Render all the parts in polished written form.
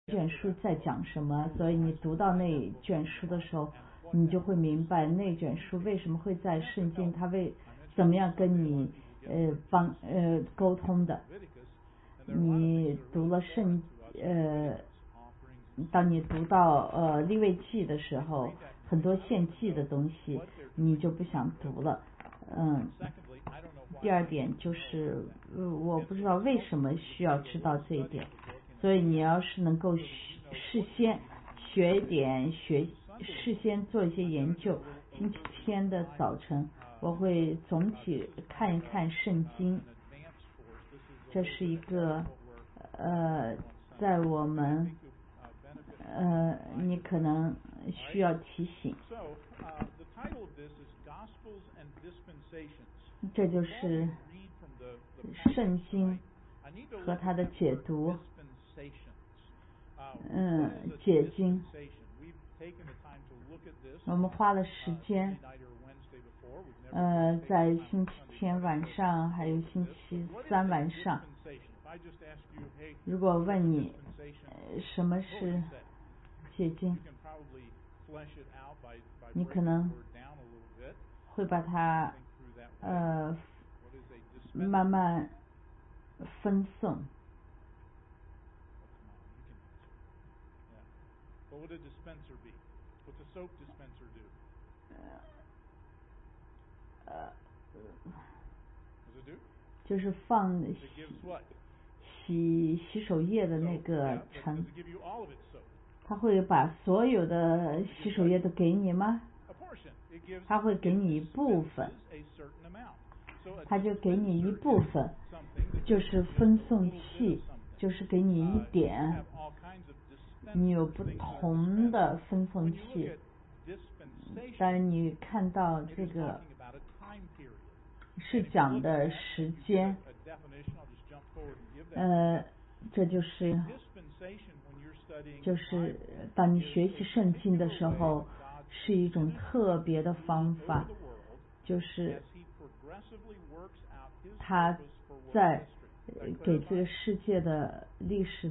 卷书在讲什么，所以你读到那卷书的时候，你就会明白那卷书为什么会在圣经，它怎么样跟你沟通的。你读了当你读到利未记的时候，很多献祭的东西你就不想读了。第二点就是我不知道为什么需要知道这一点，所以你要是能够事先学一点事先做一些研究，星期天的早晨我会总体看一看圣经，这是一个在我们你可能需要提醒。这就是圣经和它的解读。解经我们花了时间在星期天晚上还有星期三晚上。如果问你什么是解经，你可能会把它慢慢分送。就是放洗手液的那个盛，他会把所有的洗手液都给你吗？他会给你一部分，他就给你一部分，就是分送器，就是给你一点。你有不同的分送器，但你看到这个是讲的时间，这就是当你学习圣经的时候是一种特别的方法，就是他在给这个世界的历史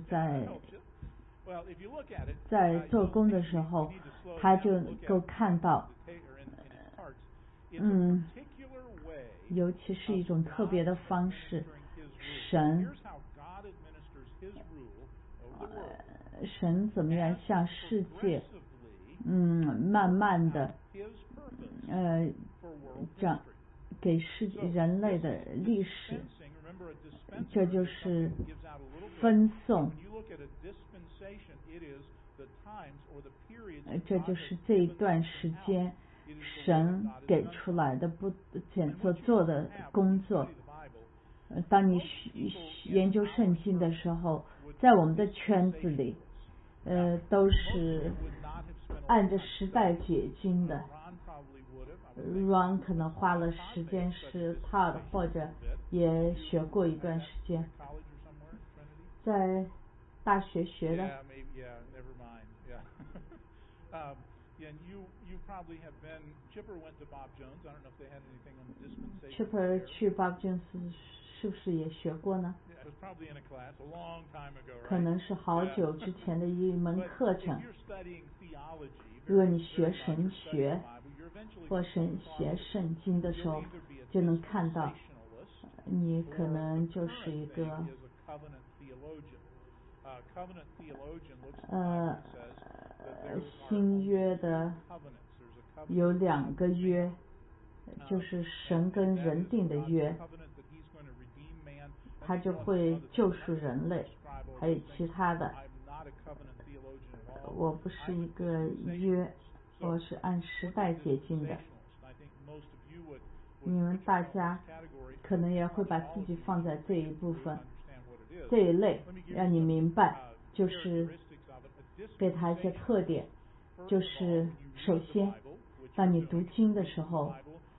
在做工的时候，他就能够看到尤其是一种特别的方式，神怎么样向世界慢慢的给人类的历史，这就是分送，这就是这一段时间神给出来的所做的工作。当你研究圣经的时候，在我们的圈子里都是按着时代解经的。Ron 可能花了时间是 Todd 或者也学过一段时间，在大学学的。Chipper 去 Bob Jones 是不是也学过呢？可能是好久之前的一门课程。如果你学神学或学圣经的时候，就能看到你可能就是一个新约的有两个约，就是神跟人定的约，他就会救赎人类，还有其他的。我不是一个约，我是按时代解经的。你们大家可能也会把自己放在这一部分这一类，让你明白，就是给他一些特点。就是首先当你读经的时候，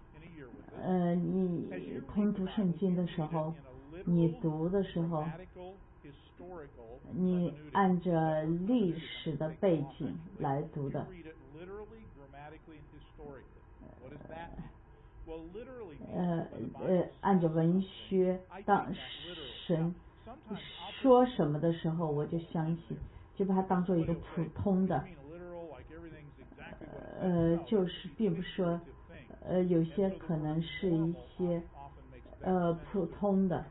你通读圣经的时候，你读的时候，你按着历史的背景来读的。按着文学，当神说什么的时候，我就相信就把它当做一个普通的，就是并不是说，有些可能是一些普通的。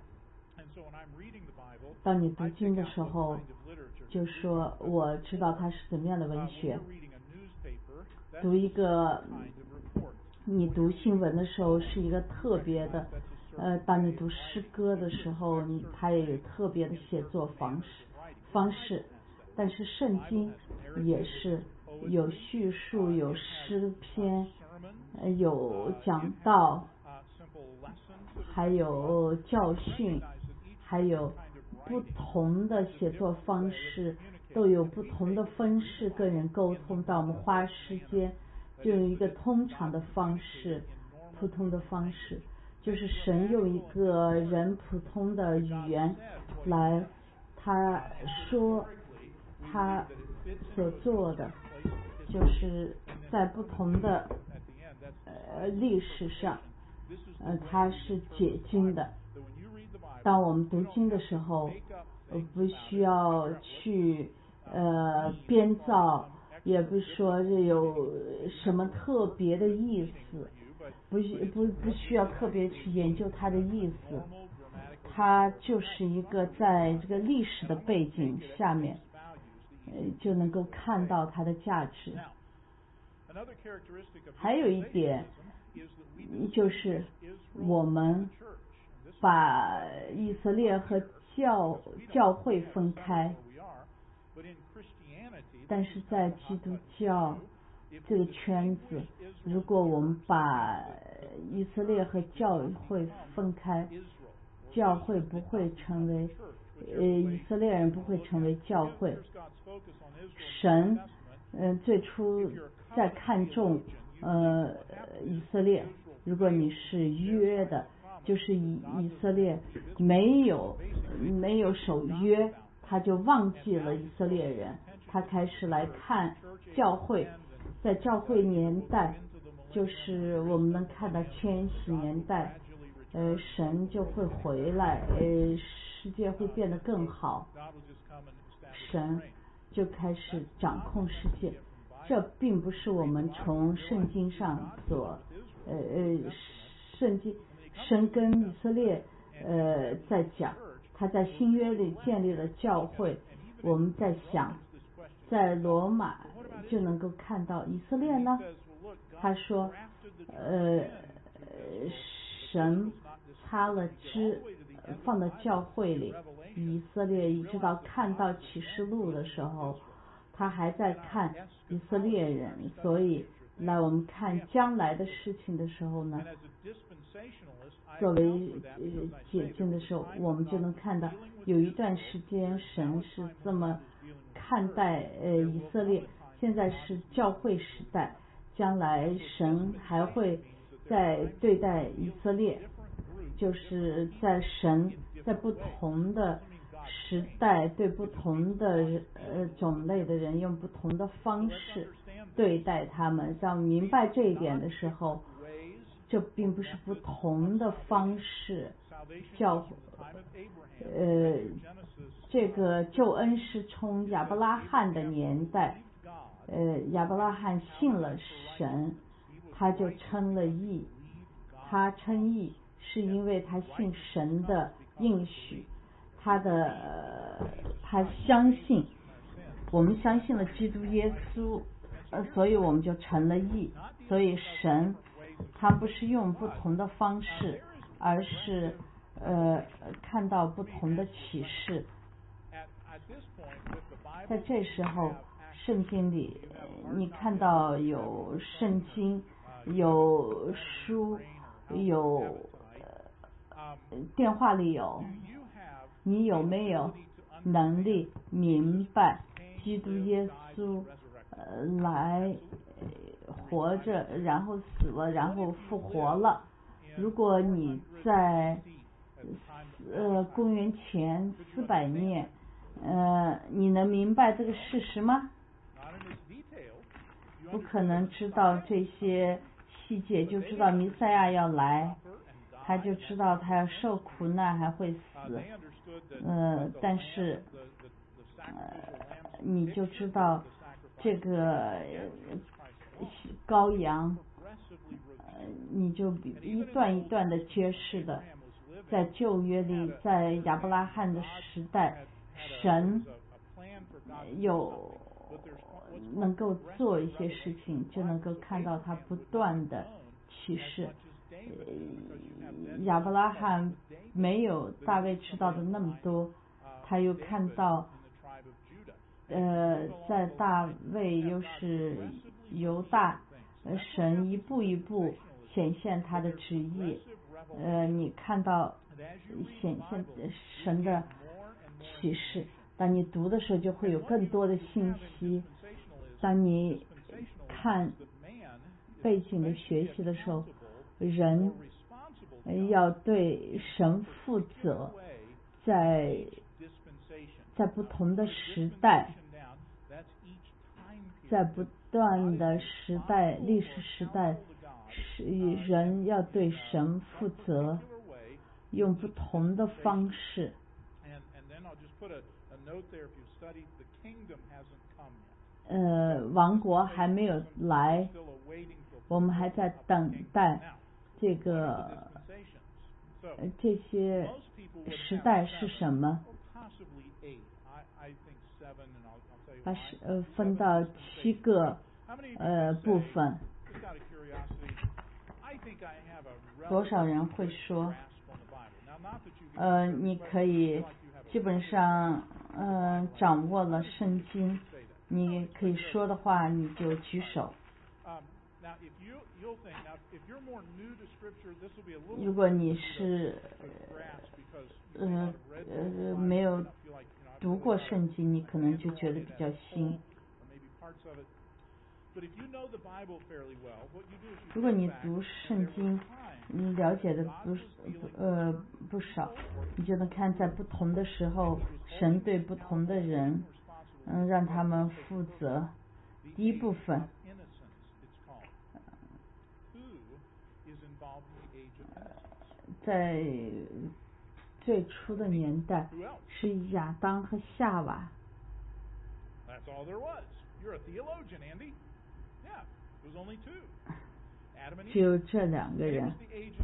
当你读经的时候，就说我知道它是怎么样的文学。读一个，你读新闻的时候是一个特别的，当你读诗歌的时候，它也有特别的写作方式。但是圣经也是有叙述，有诗篇，有讲道，还有教训，还有不同的写作方式，都有不同的方式跟人沟通。当我们花时间，就用一个通常的方式，普通的方式，就是神用一个人普通的语言来，他说他所做的，就是在不同的历史上，他是解经的。当我们读经的时候，不需要去编造，也不是说有什么特别的意思，不需要特别去研究它的意思，它就是一个在这个历史的背景下面，就能够看到它的价值。还有一点就是我们把以色列和教会分开，但是在基督教这个圈子，如果我们把以色列和教会分开，教会不会成为以色列人不会成为教会。神最初在看重以色列，如果你是约的，就是以色列没有守约，他就忘记了以色列人，他开始来看教会。在教会年代，就是我们能看到千禧年代，神就会回来，世界会变得更好，神就开始掌控世界。这并不是我们从圣经上所圣经神跟以色列在讲，他在新约里建立了教会。我们在想，在罗马就能够看到以色列呢，他说神插了枝放到教会里，以色列一直到看到启示录的时候，他还在看以色列人。所以来我们看将来的事情的时候呢，作为解经的时候，我们就能看到有一段时间神是这么看待以色列。现在是教会时代，将来神还会在对待以色列，就是在神在不同的时代对不同的种类的人用不同的方式对待他们。当明白这一点的时候，这并不是不同的方式。这个救恩是从亚伯拉罕的年代，亚伯拉罕信了神，他就称了义。他称义是因为他信神的应许，他相信，我们相信了基督耶稣，所以我们就成了义。所以神他不是用不同的方式，而是看到不同的启示。在这时候，圣经里你看到有圣经，有书，有电话里有，你有没有能力明白基督耶稣来活着，然后死了，然后复活了？如果你在公元前400年，你能明白这个事实吗？不可能知道这些细节，就知道弥赛亚要来，他就知道他要受苦难还会死。但是你就知道这个羔羊，你就一段一段的揭示的，在旧约里，在亚伯拉罕的时代，神有能够做一些事情，就能够看到他不断的启示。亚伯拉罕没有大卫知道的那么多，他又看到在大卫又是犹大，神一步一步显现他的旨意，你看到显现神的启示，当你读的时候就会有更多的信息，当你看背景的学习的时候，人要对神负责，在不同的时代，在不断的时代历史时代，人要对神负责，用不同的方式。王国还没有来，我们还在等待这个这些时代是什么？把分到7个部分。多少人会说你可以基本上掌握了圣经，你可以说的话你就举手。如果你是没有读过圣经，你可能就觉得比较新。如果你读圣经，你了解的不少，你就能看在不同的时候，神对不同的人，让他们负责。第一部分，在最初的年代是亚当和夏娃。只有这2个人。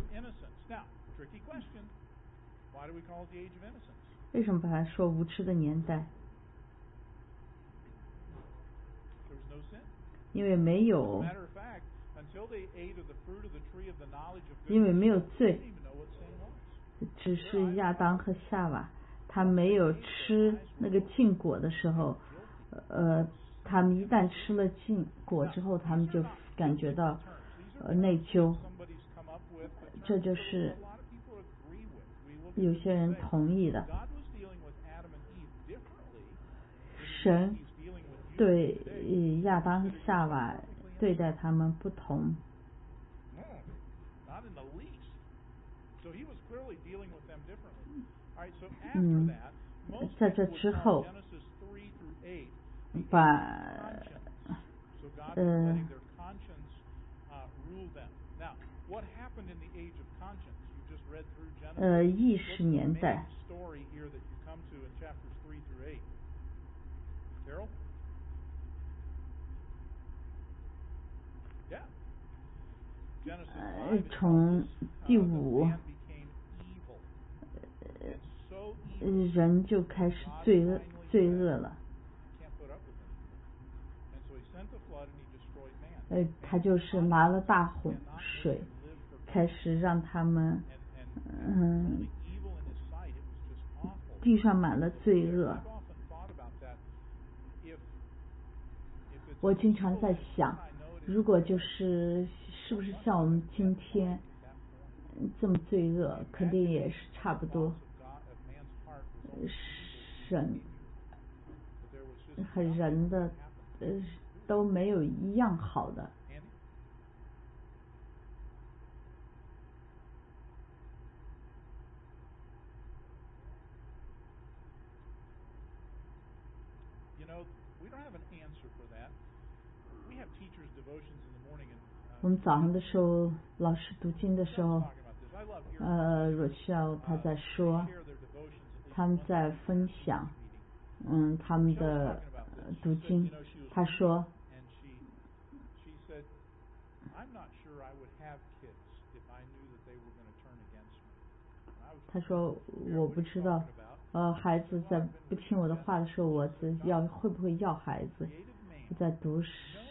为什么把它说无知的年代？因为没有罪，只是亚当和夏娃，他没有吃那个禁果的时候，他们一旦吃了禁果之后，他们就感觉到内疚。这就是有些人同意的。神对亚当和夏娃对待他们不同。在这之后，把意识年代。从第5，人就开始罪恶了。他就是拿了大洪水，开始让他们地上满了罪恶。我经常在想，如果是不是像我们今天这么罪恶，肯定也是差不多。神和人的都没有一样好的。我们早上的时候，老师读经的时候Rochelle 他在说，他们在分享他们的读经，他说我不知道孩子在不听我的话的时候，我会不会要孩子。在读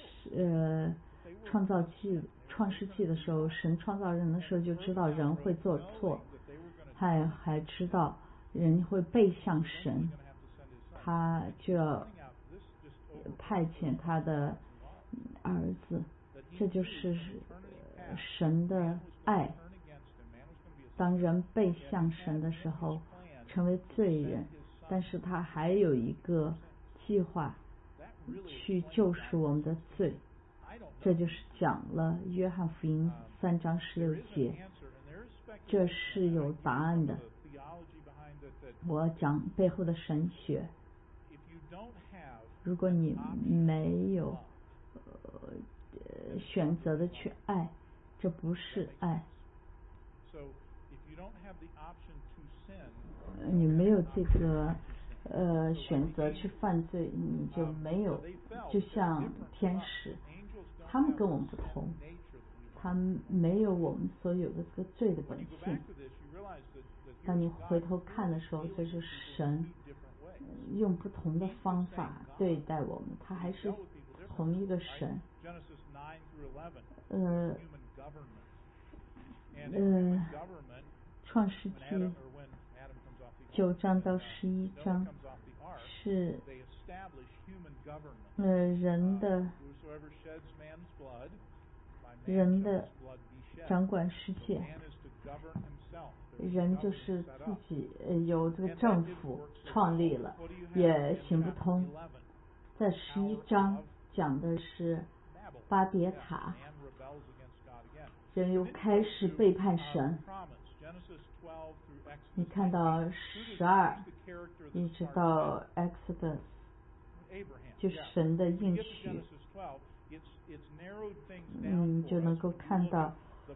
创世纪的时候，神创造人的时候就知道人会做错，还知道人会背向神，他就要派遣他的儿子，这就是神的爱。当人背向神的时候成为罪人，但是他还有一个计划去救赎我们的罪，这就是讲了约翰福音3章16节，这是有答案的。我讲背后的神学，如果你没有选择的去爱，这不是爱。你没有这个选择去犯罪，你就没有，就像天使，他们跟我们不同，他们没有我们所有的这个罪的本性。当你回头看的时候，这是神用不同的方法对待我们，他还是同一个神。创世纪9章到11章是人的掌管世界，人就是自己有这个政府创立了，也行不通。在11章讲的是巴别塔，人又开始背叛神。你看到12一直到 Exodus 就是神的应许，就能够看到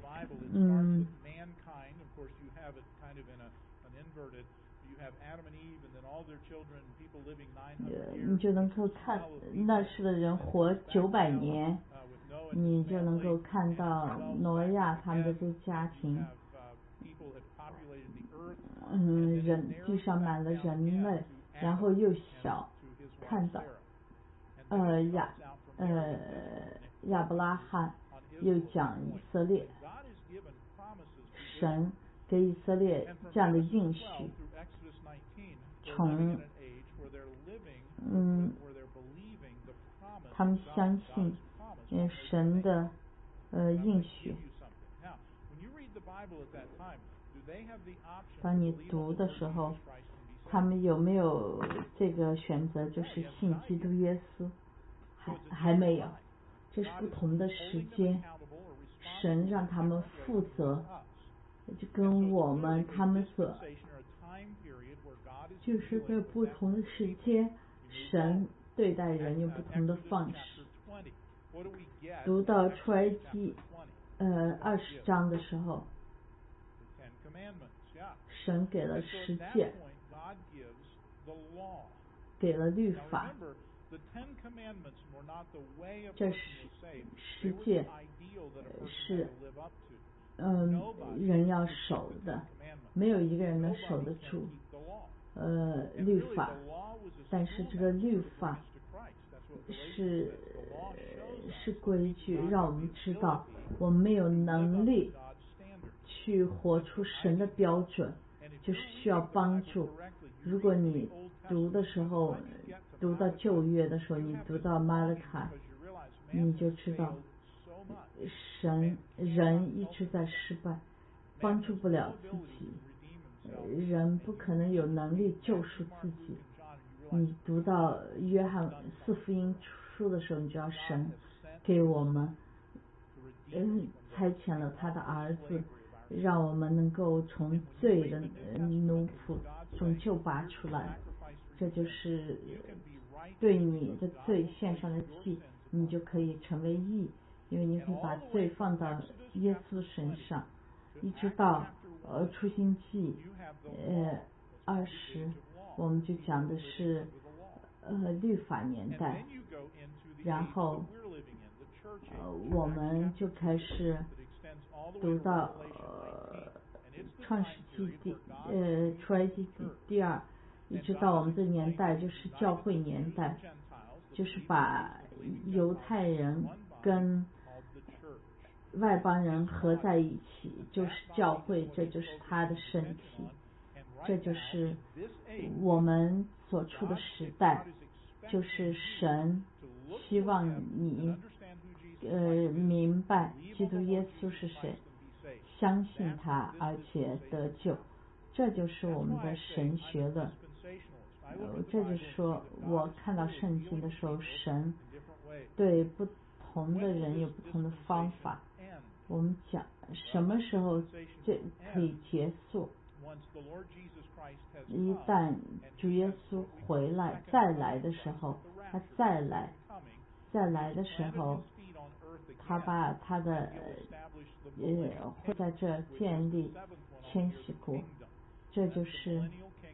你就能够看那时的人活900年，你就能够看到挪亚他们的这个家庭，地上满了人类，然后又看到亚伯拉罕，又讲以色列，神给以色列这样的应许，从他们相信神的应许。当你读的时候，他们有没有这个选择，就是信基督耶稣？还没有，这是不同的时间，神让他们负责，就跟他们就是在不同的时间，神对待人用不同的方式。读到出埃及20章的时候，神给了10诫，给了律法，这10诫是人要守的，没有一个人能守得住律法，但是这个律法是规矩，让我们知道我们没有能力去活出神的标准，就是需要帮助。如果你读的时候，读到旧约的时候，你读到马拉卡，你就知道人一直在失败，帮助不了自己，人不可能有能力救赎自己。你读到约翰4福音书的时候，你知道神给我们差遣了他的儿子，让我们能够从罪的奴仆中救拔出来，这就是对你的罪献上的祭，你就可以成为义，因为你会把罪放到耶稣身上。一直到出新记20，我们就讲的是律法年代，然后我们就开始读到创世纪出埃及记第2，一直到我们这年代就是教会年代，就是把犹太人跟外邦人合在一起，就是教会，这就是他的身体，这就是我们所处的时代，就是神希望你明白基督耶稣是谁，相信他而且得救，这就是我们的神学论。这就是说我看到圣经的时候，神对不同的人有不同的方法。我们讲什么时候这可以结束，一旦主耶稣回来再来的时候，他再来的时候，他把他的会在这建立千禧国，这就是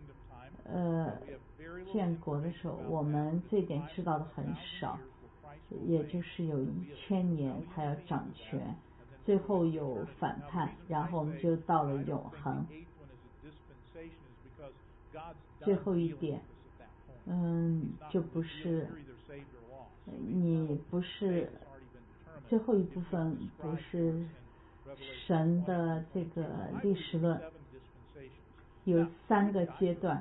建国的时候，我们这点知道的很少，也就是有1000年他要掌权，最后有反叛，然后我们就到了永恒。最后一点就不是你不是最后一部分，不是神的这个历史论，有3个阶段。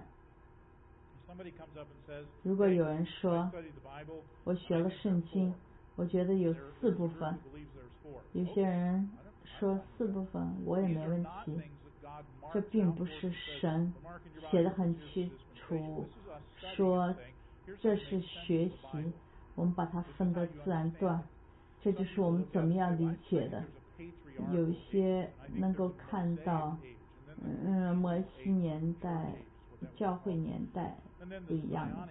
如果有人说我学了圣经，我觉得有4部分，有些人说4部分我也没问题，这并不是神写得很清楚说这是学习，我们把它分得自然段，这就是我们怎么样理解的。有些能够看到摩西年代教会年代不一样的，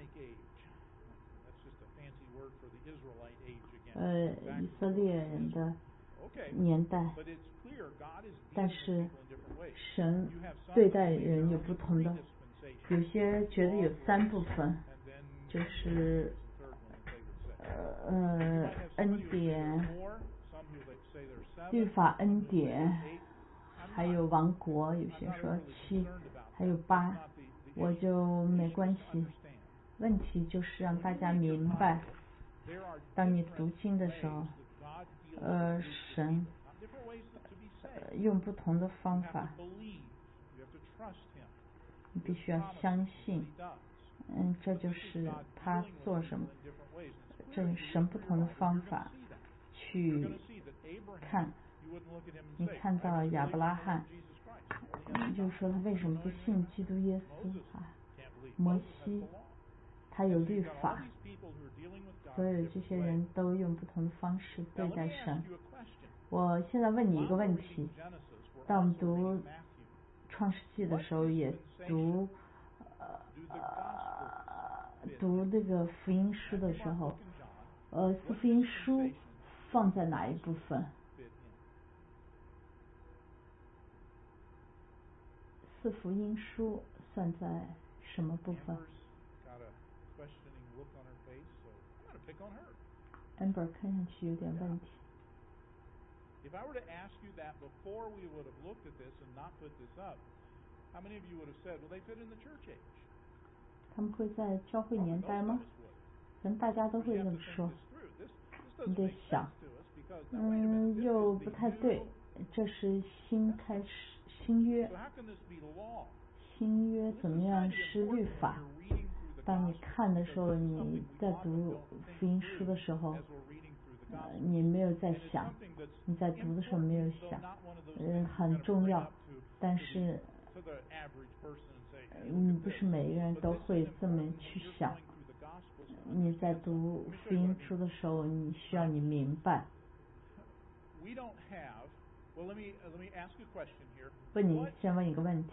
以色列人的年代，但是神对待人有不同的，有些觉得有3部分，就是恩典、律法恩典，还有王国，有些说7，还有8，我就没关系。问题就是让大家明白，当你读经的时候，神用不同的方法，你必须要相信，这就是他做什么，这是神不同的方法去看。你看到亚伯拉罕，你就说他为什么不信基督耶稣啊？摩西他有律法，所有这些人都用不同的方式对待神。我现在问你一个问题，当我们读创世纪的时候，也读那个福音书的时候，福音书放在哪一部分？4福音书算在什么部分？Amber 看上去有点问题。 If I were to ask you that before we would have looked at this and not put this up, how many of you would have said, well, they fit in the church age? 他们会在教会年代吗？可能大家都会这么说。你得想，又不太对，这是新开始，新约。新约怎么样是律法？当你看的时候，你在读福音书的时候，你没有在想，你在读的时候没有想，很重要，但是不是每个人都会这么去想。你在读福音书的时候，你需要你明白。问你先问一个问题。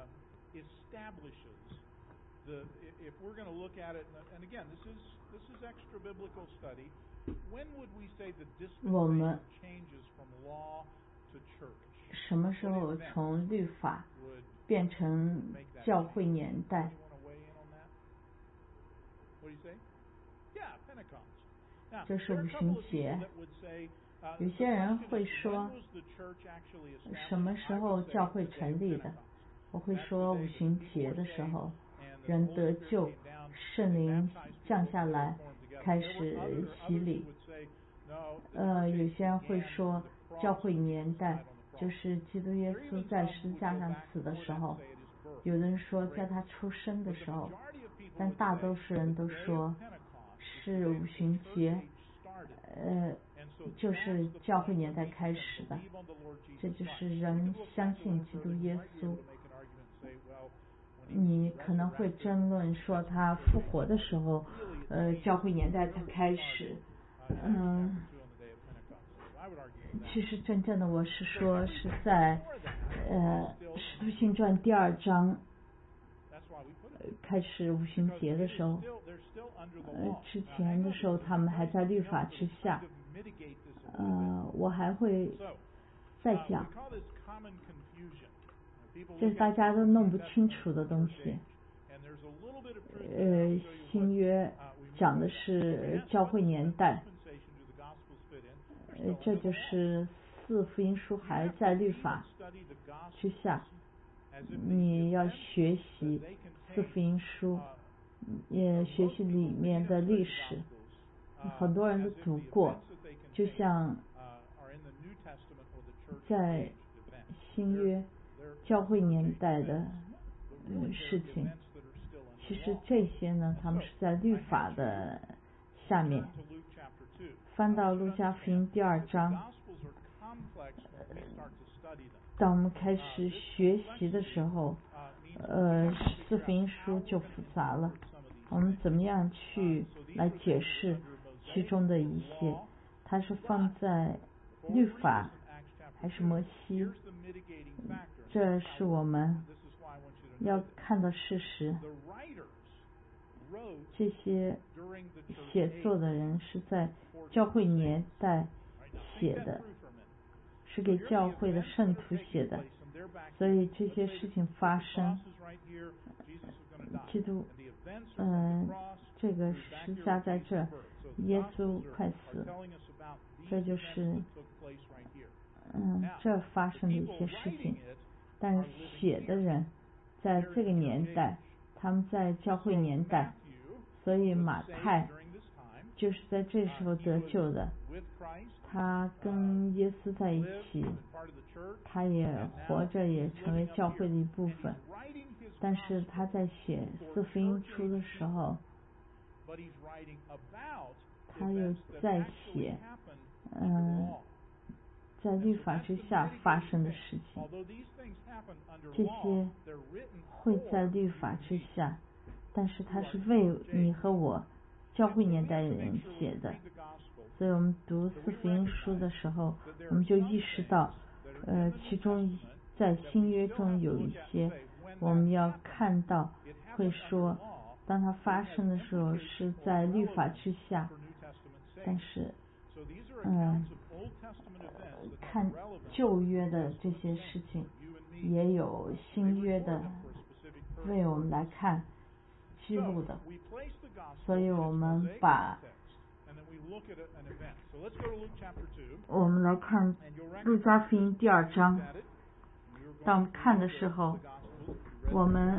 If we're going to look at it, and again, this is extra biblical study. When would we say the dispensation changes from law to church? 什么时候从律法变成教会年代？ 这是五旬节。有些人会说，什么时候教会成立的？我会说五旬节的时候，人得救，圣灵降下来，开始洗礼。有些人会说教会年代就是基督耶稣在十字架上死的时候，有人说在他出生的时候，但大多数人都说是五旬节，就是教会年代开始的。这就是人相信基督耶稣。你可能会争论说他复活的时候，教会年代才开始。其实真正的我是说是在使徒行传第2章开始五旬节的时候，之前的时候他们还在律法之下。我还会再讲，这是大家都弄不清楚的东西。新约讲的是教会年代，这就是4福音书还在律法之下。你要学习4福音书，也学习里面的历史，很多人都读过，就像在新约教会年代的事情。其实这些呢，他们是在律法的下面。翻到路加福音第2章，当我们开始学习的时候4福音书就复杂了。我们怎么样去来解释其中的一些？它是放在律法还是摩西？这是我们要看的事实。这些写作的人是在教会年代写的，是给教会的圣徒写的，所以这些事情发生，基督这个十字架在这，耶稣快死，这就是这发生的一些事情。但是写的人在这个年代，他们在教会年代，所以马太就是在这时候得救的。他跟耶稣在一起，他也活着，也成为教会的一部分。但是他在写4福音书的时候，他又在写在律法之下发生的事情。这些会在律法之下，但是他是为你和我教会年代的人写的。所以我们读4福音书的时候，我们就意识到其中在新约中有一些我们要看到，会说当它发生的时候是在律法之下，但是看旧约的这些事情，也有新约的为我们来看记录的。所以我们来看路加福音第2章。当我们看的时候，我们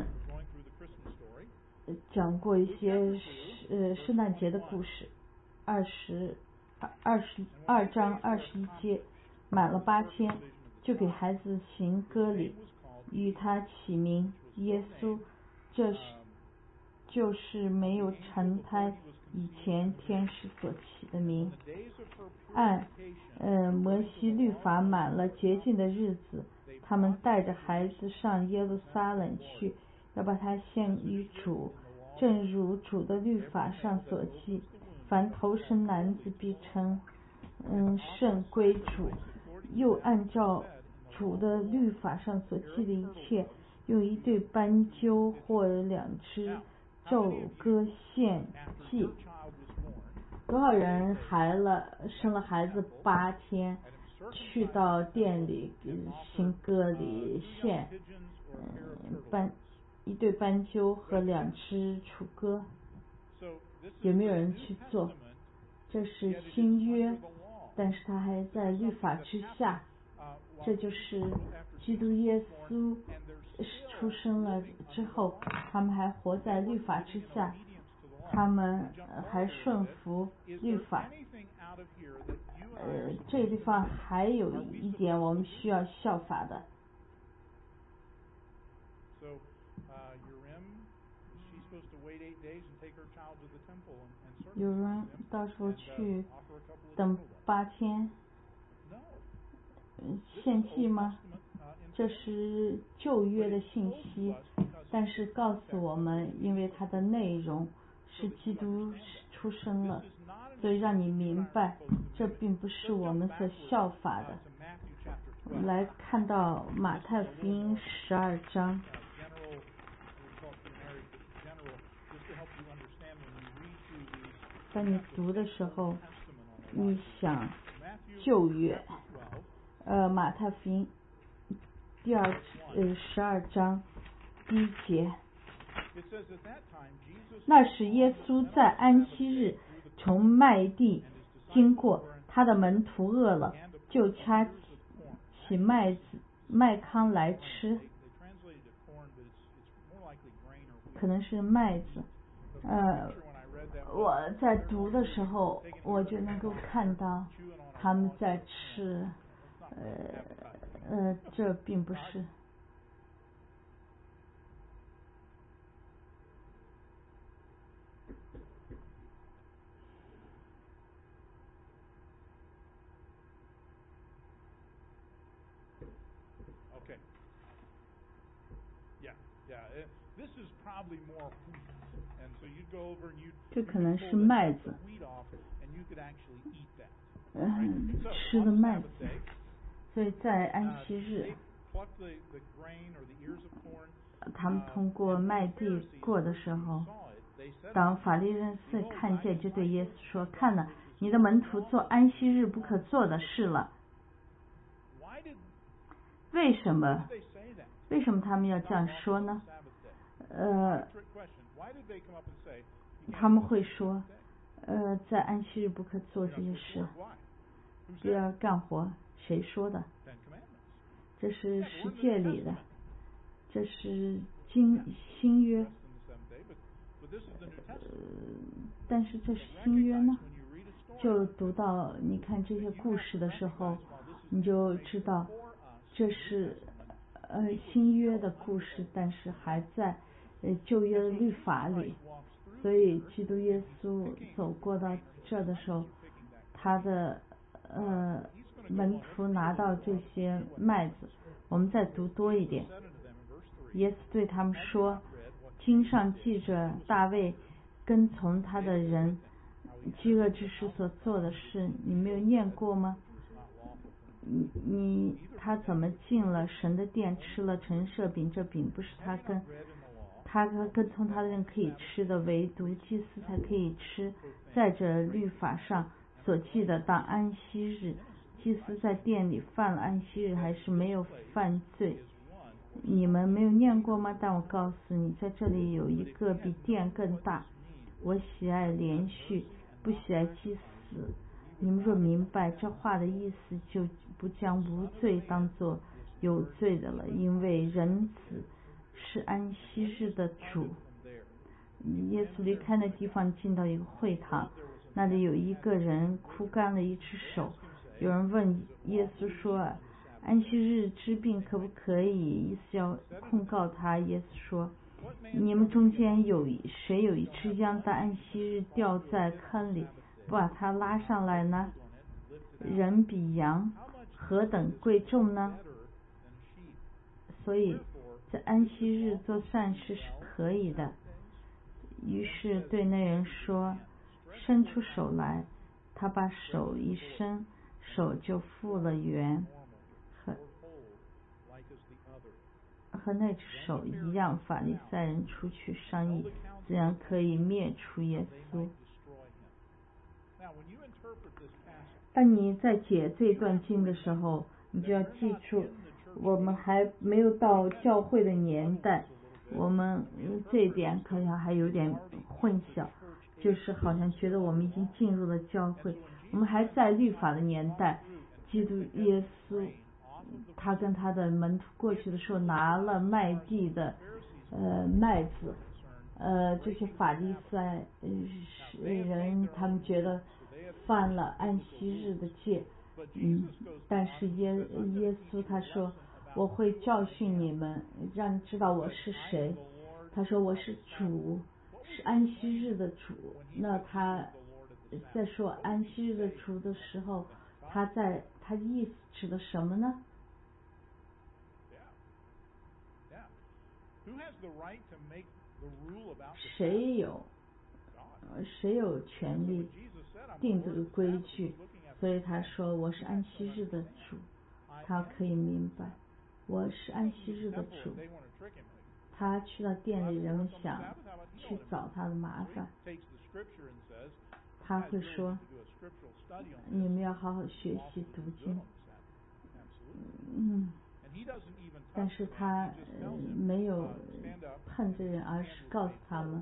讲过一些圣诞节的故事。22章21节，满了8天，就给孩子行割礼，与他起名耶稣，这就是没有成胎以前天使所起的名。按摩西律法满了洁净的日子，他们带着孩子上耶路撒冷去，要把他献于主，正如主的律法上所记，凡头生男子必称圣归主。又按照主的律法上所记的一切，用1对斑鸠或2只昼鸽献祭。多少人生了孩子8天，去到店里行割礼，献1对斑鸠和2只雏鸽。 有没有人去做？这是新约，但是他还在律法之下。这就是基督耶稣出生了之后，他们还活在律法之下，他们还顺服律法。这个地方还有一点我们需要效法的。有人到时候去等8天献祭吗？这是旧约的信息，但是告诉我们，因为它的内容是基督出生了，所以让你明白，这并不是我们所效法的。来看到马太福音12章。当你读的时候，你想旧约，马太福音12章1节。那时耶稣在安息日从麦地经过，他的门徒饿了，就掐起麦糠来吃，可能是麦子。我在读的时候，我就能够看到他们在吃，这并不是。这可能是麦子，吃的麦子。所以在安息日，他们通过麦地过的时候，当法利赛人看见，就对耶稣说：“看了，你的门徒做安息日不可做的事了。”为什么他们要这样说呢？他们会说，在安息日不可做这些事，不要干活。谁说的？这是十诫里的，这是新约。但是这是新约呢？就读到你看这些故事的时候，你就知道这是新约的故事，但是还在旧约的律法里。所以基督耶稣走过到这的时候，他的门徒拿到这些麦子。我们再读多一点。耶稣对他们说：“经上记着大卫跟从他的人饥饿之时所做的事，你没有念过吗？他怎么进了神的殿，吃了陈设饼？这饼不是他跟从他的人可以吃的，唯独祭司才可以吃。在这律法上所记的，当安息日，祭司在殿里犯了安息日，还是没有犯罪？你们没有念过吗？但我告诉你，在这里有一个比殿更大。我喜爱连续，不喜爱祭司。你们若明白这话的意思，就不将无罪当作有罪的了，因为人子是安息日的主。”耶稣离开那地方，进到一个会堂，那里有一个人枯干了一只手。有人问耶稣说：“安息日治病可不可以？”意思要控告他。耶稣说：“你们中间谁有一只羊在安息日掉在坑里，不把它拉上来呢？人比羊何等贵重呢？”所以在安息日做善事是可以的。于是对那人说：“伸出手来。”他把手一伸，手就复了原，和那只手一样。法利赛人出去商议，怎样可以灭除耶稣。当你在解这段经的时候，你就要记住，我们还没有到教会的年代，我们这一点可能还有点混淆。 就是好像觉得我们已经进入了教会，我们还在律法的年代。基督耶稣他跟他的门徒过去的时候，拿了麦地的麦子，这些法利赛人他们觉得犯了安息日的戒，但是耶稣他说，我会教训你们，让你知道我是谁。他说我是主，是安息日的主。那他在说安息日的主的时候，他意思指的什么呢？谁有权利定这个规矩？所以他说我是安息日的主，他可以明白我是安息日的主。他去到店里，人们想去找他的麻烦，他会说你们要好好学习读经。但是他没有碰这人，而是告诉他们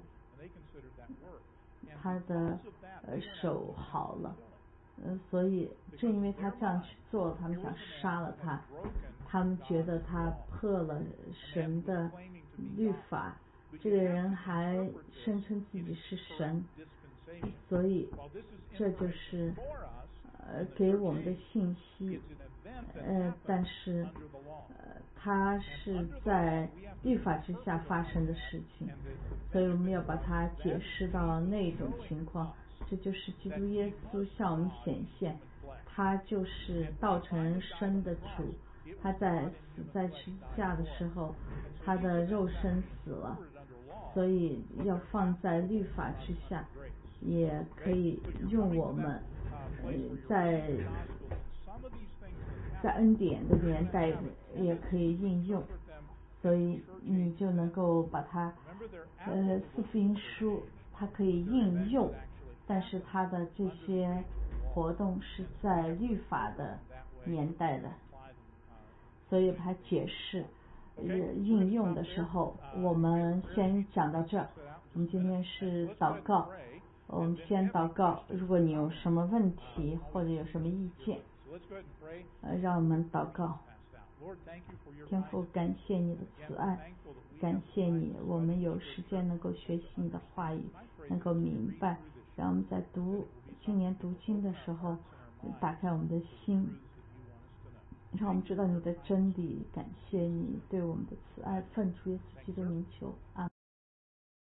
他的手好了，所以正因为他这样去做，他们想杀了他，他们觉得他破了神的律法，这个人还声称自己是神，所以这就是给我们的信息，但是它是在律法之下发生的事情，所以我们要把它解释到那种情况。这就是基督耶稣向我们显现，他就是道成人身的主，他在死在十字架的时候，他的肉身死了，所以要放在律法之下，也可以用我们在恩典的年代也可以应用，所以你就能够把它四福音书它可以应用，但是它的这些活动是在律法的年代的，所以把它解释应用的时候，我们先讲到这。我们今天是祷告，我们先祷告，如果你有什么问题或者有什么意见，让我们祷告。天父，感谢你的慈爱，感谢你，我们有时间能够学习你的话语，能够明白，让我们在今年读经的时候打开我们的心，让我们知道你的真理。感谢你对我们的慈爱，奉主耶稣基督名求，阿们。